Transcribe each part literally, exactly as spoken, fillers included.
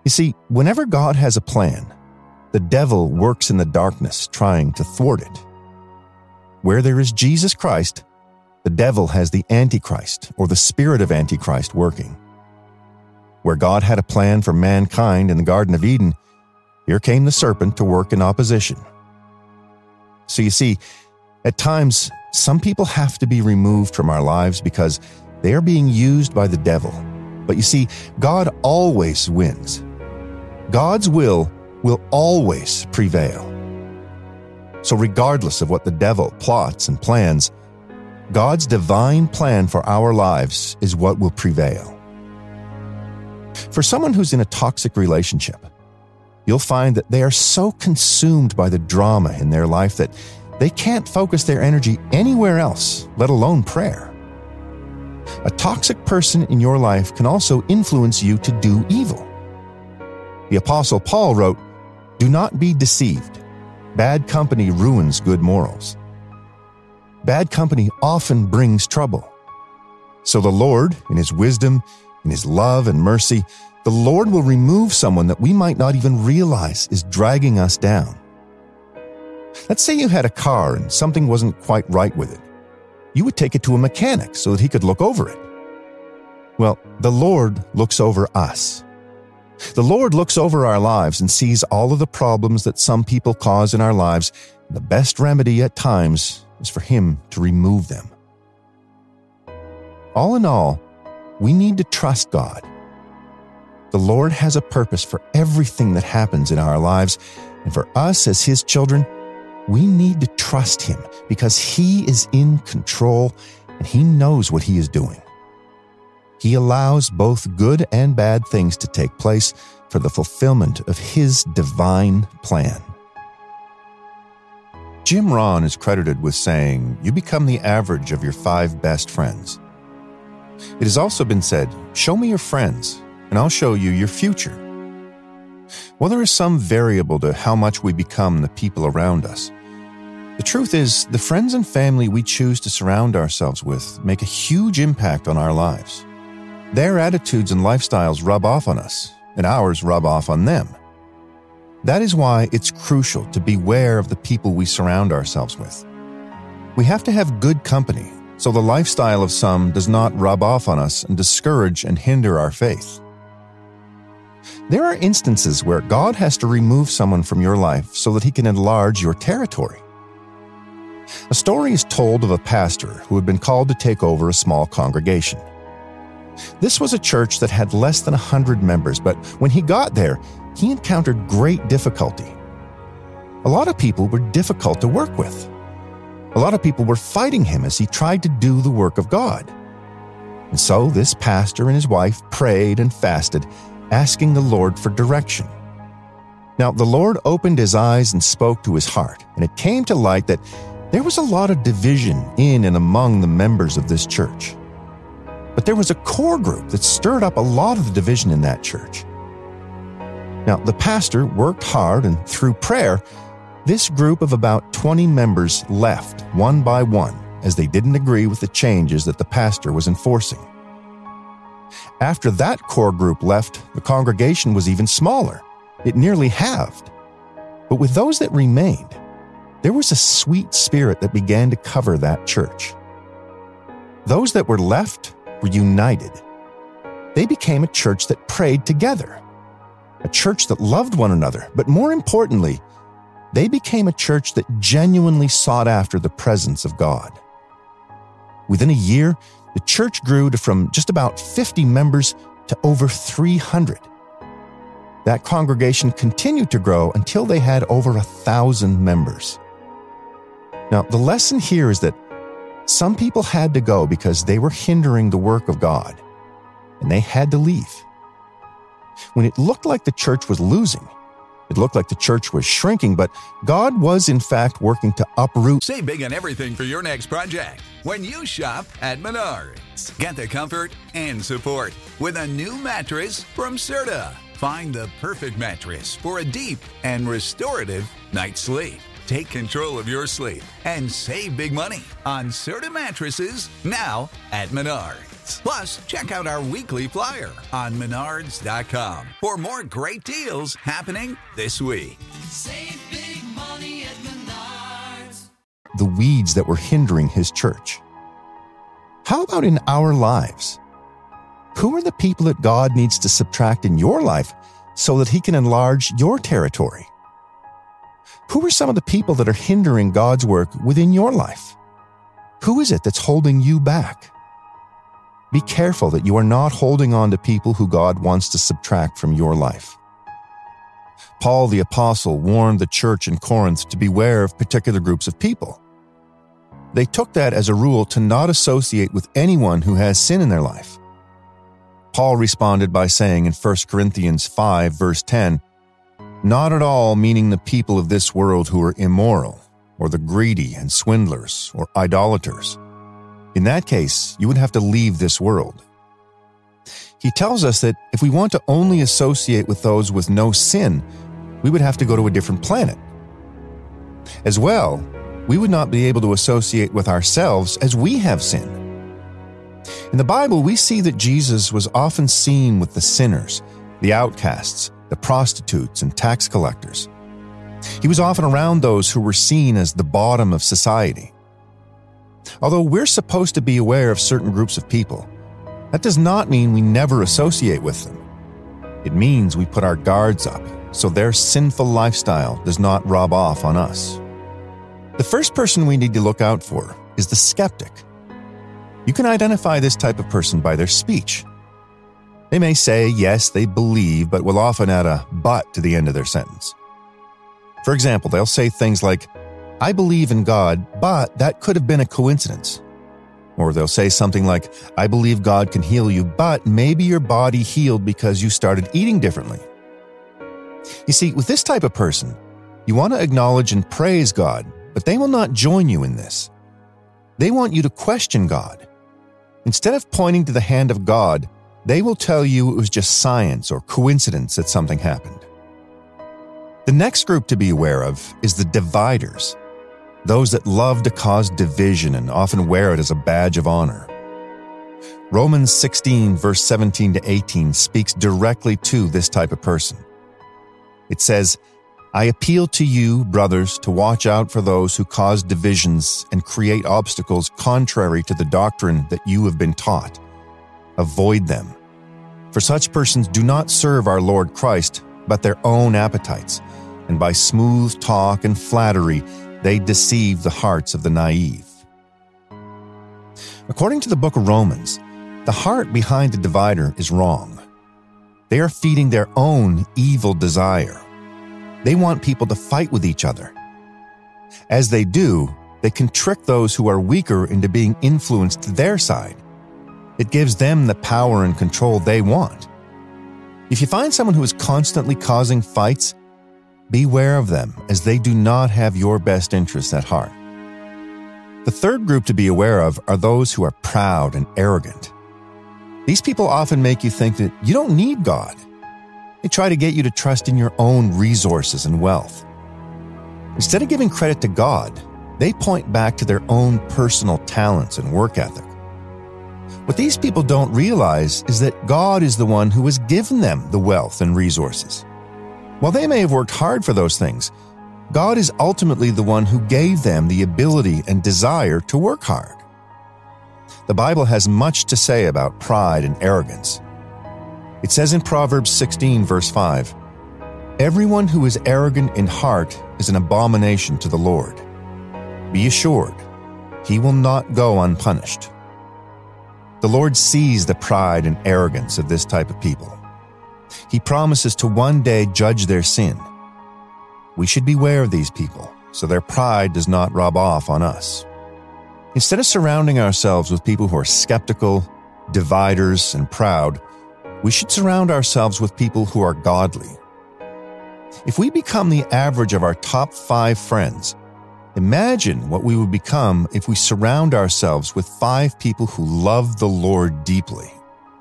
You see, whenever God has a plan, the devil works in the darkness trying to thwart it. Where there is Jesus Christ, the devil has the Antichrist, or the spirit of Antichrist, working. Where God had a plan for mankind in the Garden of Eden, here came the serpent to work in opposition. So you see, at times, some people have to be removed from our lives because they are being used by the devil. But you see, God always wins. God's will will always prevail. So regardless of what the devil plots and plans, God's divine plan for our lives is what will prevail. For someone who's in a toxic relationship, you'll find that they are so consumed by the drama in their life that they can't focus their energy anywhere else, let alone prayer. A toxic person in your life can also influence you to do evil. The Apostle Paul wrote, "Do not be deceived. Bad company ruins good morals." Bad company often brings trouble. So the Lord, in His wisdom, in His love and mercy, the Lord will remove someone that we might not even realize is dragging us down. Let's say you had a car and something wasn't quite right with it. You would take it to a mechanic so that he could look over it. Well, the Lord looks over us. The Lord looks over our lives and sees all of the problems that some people cause in our lives. The best remedy at times is for Him to remove them. All in all, we need to trust God. The Lord has a purpose for everything that happens in our lives, and for us as His children, we need to trust Him because He is in control and He knows what He is doing. He allows both good and bad things to take place for the fulfillment of His divine plan. Jim Rohn is credited with saying, "You become the average of your five best friends." It has also been said, "Show me your friends, and I'll show you your future." Well, there is some variable to how much we become the people around us. The truth is, the friends and family we choose to surround ourselves with make a huge impact on our lives. Their attitudes and lifestyles rub off on us, and ours rub off on them. That is why it's crucial to beware of the people we surround ourselves with. We have to have good company, so the lifestyle of some does not rub off on us and discourage and hinder our faith. There are instances where God has to remove someone from your life so that He can enlarge your territory. A story is told of a pastor who had been called to take over a small congregation. This was a church that had less than a hundred members, but when he got there, he encountered great difficulty. A lot of people were difficult to work with. A lot of people were fighting him as he tried to do the work of God. And so this pastor and his wife prayed and fasted, asking the Lord for direction. Now, the Lord opened his eyes and spoke to his heart, and it came to light that there was a lot of division in and among the members of this church. But there was a core group that stirred up a lot of the division in that church. Now, the pastor worked hard, and through prayer, this group of about twenty members left one by one as they didn't agree with the changes that the pastor was enforcing. After that core group left, the congregation was even smaller. It nearly halved. But with those that remained, there was a sweet spirit that began to cover that church. Those that were left were united. They became a church that prayed together, a church that loved one another, but more importantly, they became a church that genuinely sought after the presence of God. Within a year, the church grew to from just about fifty members to over three hundred. That congregation continued to grow until they had over a thousand members. Now, the lesson here is that some people had to go because they were hindering the work of God, and they had to leave. When it looked like the church was losing, it looked like the church was shrinking, but God was in fact working to uproot. Save big on everything for your next project when you shop at Menards. Get the comfort and support with a new mattress from Serta. Find the perfect mattress for a deep and restorative night's sleep. Take control of your sleep and save big money on Serta mattresses now at Menards. Menards. Plus, check out our weekly flyer on menards dot com for more great deals happening this week. Save big money at Menards. The weeds that were hindering his church. How about in our lives? Who are the people that God needs to subtract in your life so that he can enlarge your territory? Who are some of the people that are hindering God's work within your life? Who is it that's holding you back? Be careful that you are not holding on to people who God wants to subtract from your life. Paul the Apostle warned the church in Corinth to beware of particular groups of people. They took that as a rule to not associate with anyone who has sin in their life. Paul responded by saying in First Corinthians five, verse ten, "Not at all meaning the people of this world who are immoral, or the greedy and swindlers, or idolaters. In that case, you would have to leave this world." He tells us that if we want to only associate with those with no sin, we would have to go to a different planet. As well, we would not be able to associate with ourselves as we have sin. In the Bible, we see that Jesus was often seen with the sinners, the outcasts, the prostitutes, and tax collectors. He was often around those who were seen as the bottom of society. Although we're supposed to be aware of certain groups of people, that does not mean we never associate with them. It means we put our guards up so their sinful lifestyle does not rub off on us. The first person we need to look out for is the skeptic. You can identify this type of person by their speech. They may say, yes, they believe, but will often add a but to the end of their sentence. For example, they'll say things like, "I believe in God, but that could have been a coincidence." Or they'll say something like, "I believe God can heal you, but maybe your body healed because you started eating differently." You see, with this type of person, you want to acknowledge and praise God, but they will not join you in this. They want you to question God. Instead of pointing to the hand of God, they will tell you it was just science or coincidence that something happened. The next group to be aware of is the dividers, those that love to cause division and often wear it as a badge of honor. Romans sixteen, verse seventeen to eighteen speaks directly to this type of person. It says, "I appeal to you, brothers, to watch out for those who cause divisions and create obstacles contrary to the doctrine that you have been taught. Avoid them. For such persons do not serve our Lord Christ, but their own appetites, and by smooth talk and flattery, they deceive the hearts of the naive." According to the book of Romans, the heart behind the divider is wrong. They are feeding their own evil desire. They want people to fight with each other. As they do, they can trick those who are weaker into being influenced to their side. It gives them the power and control they want. If you find someone who is constantly causing fights, beware of them, as they do not have your best interests at heart. The third group to be aware of are those who are proud and arrogant. These people often make you think that you don't need God. They try to get you to trust in your own resources and wealth. Instead of giving credit to God, they point back to their own personal talents and work ethic. What these people don't realize is that God is the one who has given them the wealth and resources. While they may have worked hard for those things, God is ultimately the one who gave them the ability and desire to work hard. The Bible has much to say about pride and arrogance. It says in Proverbs sixteen, verse five, "Everyone who is arrogant in heart is an abomination to the Lord. Be assured, he will not go unpunished." The Lord sees the pride and arrogance of this type of people. He promises to one day judge their sin. We should beware of these people, so their pride does not rub off on us. Instead of surrounding ourselves with people who are skeptical, dividers, and proud, we should surround ourselves with people who are godly. If we become the average of our top five friends, imagine what we would become if we surround ourselves with five people who love the Lord deeply.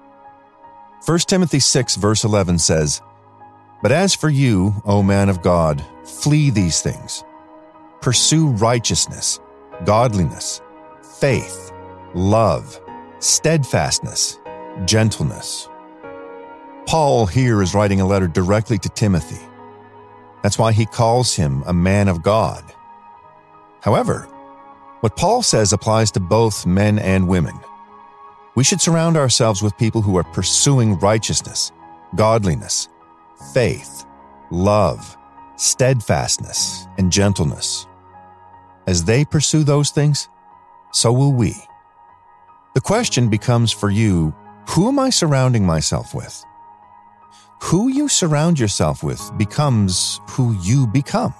First Timothy six, verse eleven says, "But as for you, O man of God, flee these things. Pursue righteousness, godliness, faith, love, steadfastness, gentleness. Paul here is writing a letter directly to Timothy. That's why he calls him a man of God. However, what Paul says applies to both men and women. We should surround ourselves with people who are pursuing righteousness, godliness, faith, love, steadfastness, and gentleness. As they pursue those things, so will we. The question becomes for you, who am I surrounding myself with? Who you surround yourself with becomes who you become.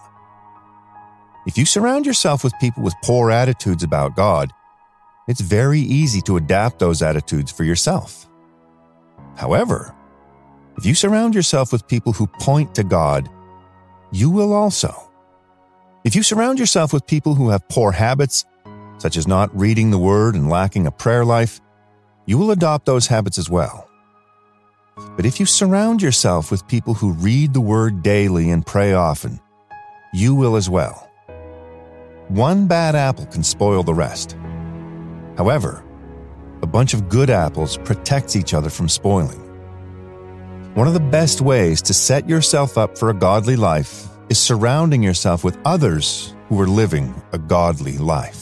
If you surround yourself with people with poor attitudes about God, it's very easy to adapt those attitudes for yourself. However, if you surround yourself with people who point to God, you will also. If you surround yourself with people who have poor habits, such as not reading the Word and lacking a prayer life, you will adopt those habits as well. But if you surround yourself with people who read the Word daily and pray often, you will as well. One bad apple can spoil the rest. However, a bunch of good apples protects each other from spoiling. One of the best ways to set yourself up for a godly life is surrounding yourself with others who are living a godly life.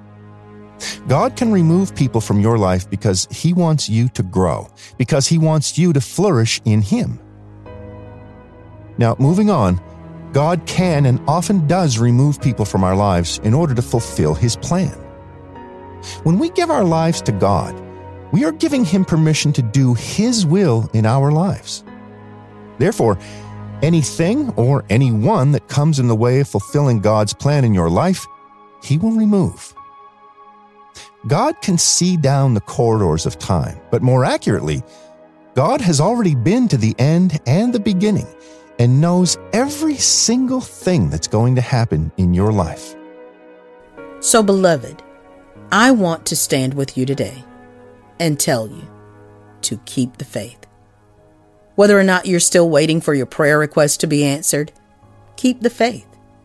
God can remove people from your life because He wants you to grow, because He wants you to flourish in Him. Now, moving on, God can and often does remove people from our lives in order to fulfill His plan. When we give our lives to God, we are giving Him permission to do His will in our lives. Therefore, anything or anyone that comes in the way of fulfilling God's plan in your life, He will remove. God can see down the corridors of time, but more accurately, God has already been to the end and the beginning and knows every single thing that's going to happen in your life. So, beloved, I want to stand with you today and tell you to keep the faith. Whether or not you're still waiting for your prayer request to be answered, keep the faith.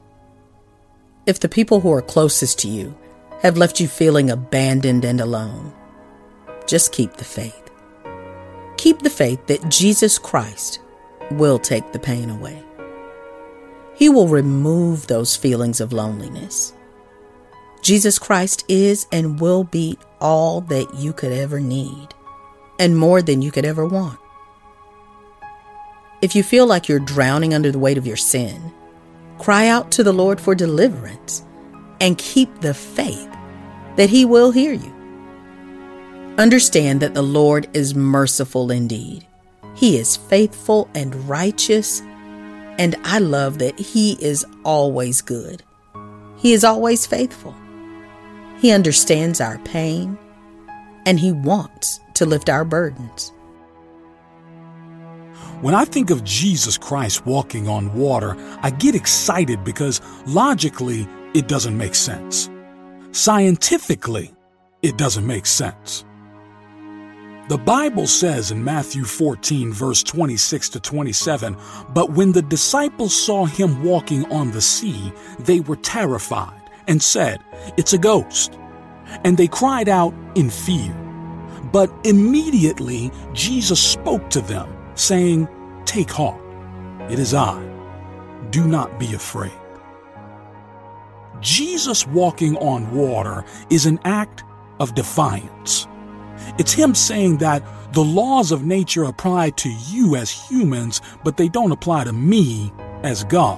If the people who are closest to you have left you feeling abandoned and alone, just keep the faith. Keep the faith that Jesus Christ will take the pain away. He will remove those feelings of loneliness. Jesus Christ is and will be all that you could ever need, and more than you could ever want. If you feel like you're drowning under the weight of your sin, cry out to the Lord for deliverance and keep the faith that He will hear you. Understand that the Lord is merciful indeed. He is faithful and righteous, and I love that He is always good. He is always faithful. He understands our pain, and He wants to lift our burdens. When I think of Jesus Christ walking on water, I get excited because logically, it doesn't make sense. Scientifically, it doesn't make sense. The Bible says in Matthew fourteen, verse twenty-six to twenty-seven, "But when the disciples saw Him walking on the sea, they were terrified and said, 'It's a ghost.' And they cried out in fear. But immediately Jesus spoke to them, saying, 'Take heart, it is I. Do not be afraid.'" Jesus walking on water is an act of defiance. It's Him saying that the laws of nature apply to you as humans, but they don't apply to me as God.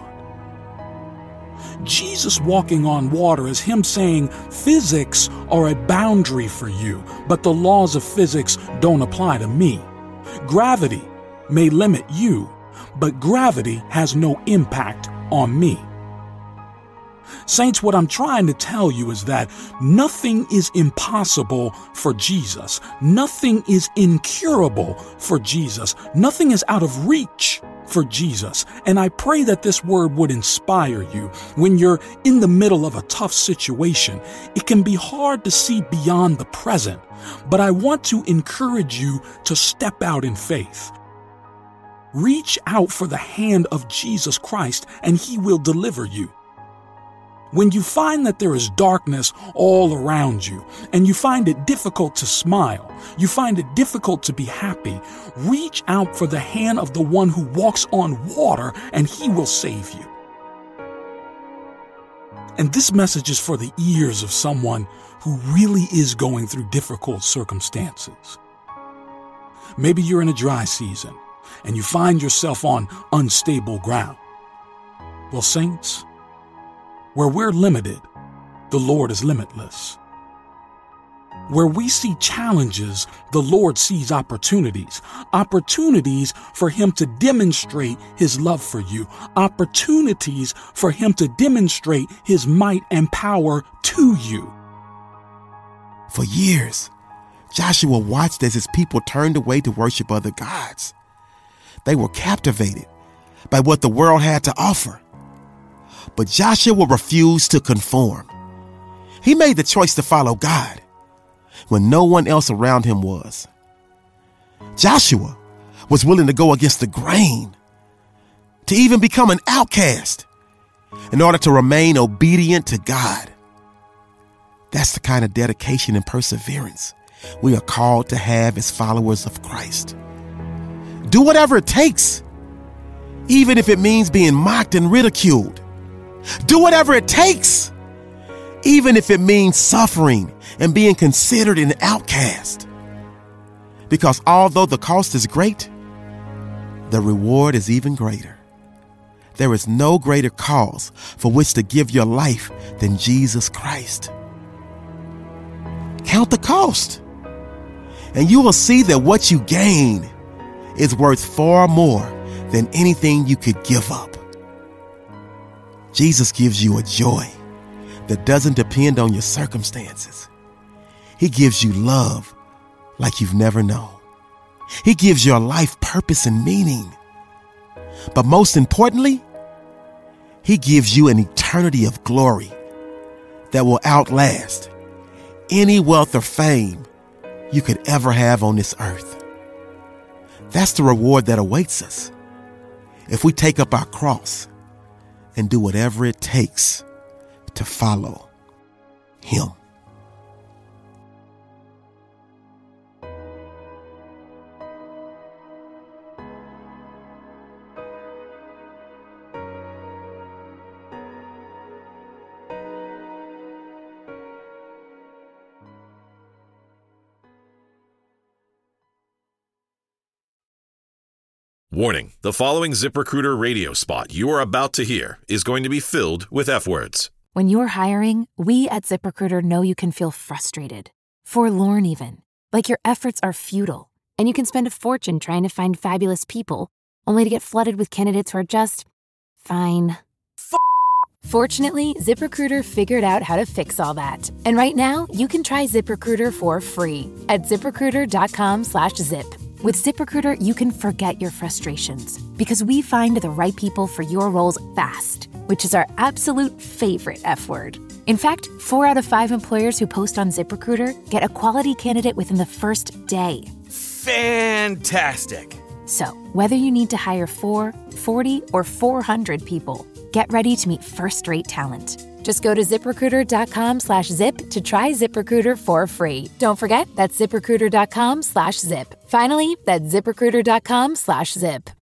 Jesus walking on water is Him saying physics are a boundary for you, but the laws of physics don't apply to me. Gravity may limit you, but gravity has no impact on me. Saints, what I'm trying to tell you is that nothing is impossible for Jesus. Nothing is incurable for Jesus. Nothing is out of reach for Jesus. And I pray that this word would inspire you. When you're in the middle of a tough situation, it can be hard to see beyond the present, but I want to encourage you to step out in faith. Reach out for the hand of Jesus Christ and He will deliver you. When you find that there is darkness all around you, and you find it difficult to smile, you find it difficult to be happy, reach out for the hand of the one who walks on water, and he will save you. And this message is for the ears of someone who really is going through difficult circumstances. Maybe you're in a dry season, and you find yourself on unstable ground. Well, saints, where we're limited, the Lord is limitless. Where we see challenges, the Lord sees opportunities. Opportunities for Him to demonstrate His love for you. Opportunities for Him to demonstrate His might and power to you. For years, Joshua watched as his people turned away to worship other gods. They were captivated by what the world had to offer. But Joshua refused to conform. He made the choice to follow God when no one else around him was. Joshua was willing to go against the grain, to even become an outcast in order to remain obedient to God. That's the kind of dedication and perseverance we are called to have as followers of Christ. Do whatever it takes, even if it means being mocked and ridiculed. Do whatever it takes, even if it means suffering and being considered an outcast. Because although the cost is great, the reward is even greater. There is no greater cause for which to give your life than Jesus Christ. Count the cost, and you will see that what you gain is worth far more than anything you could give up. Jesus gives you a joy that doesn't depend on your circumstances. He gives you love like you've never known. He gives your life purpose and meaning. But most importantly, He gives you an eternity of glory that will outlast any wealth or fame you could ever have on this earth. That's the reward that awaits us if we take up our cross and do whatever it takes to follow Him. Warning, the following ZipRecruiter radio spot you are about to hear is going to be filled with F-words. When you're hiring, we at ZipRecruiter know you can feel frustrated, forlorn even, like your efforts are futile, and you can spend a fortune trying to find fabulous people, only to get flooded with candidates who are just fine. F- Fortunately, ZipRecruiter figured out how to fix all that. And right now, you can try ZipRecruiter for free at ZipRecruiter.com slash zip. With ZipRecruiter, you can forget your frustrations because we find the right people for your roles fast, which is our absolute favorite F word. In fact, four out of five employers who post on ZipRecruiter get a quality candidate within the first day. Fantastic. So, whether you need to hire four, forty, or four hundred people, get ready to meet first-rate talent. Just go to ZipRecruiter.com slash zip to try ZipRecruiter for free. Don't forget, that's ZipRecruiter.com slash zip. Finally, that's ZipRecruiter.com slash zip.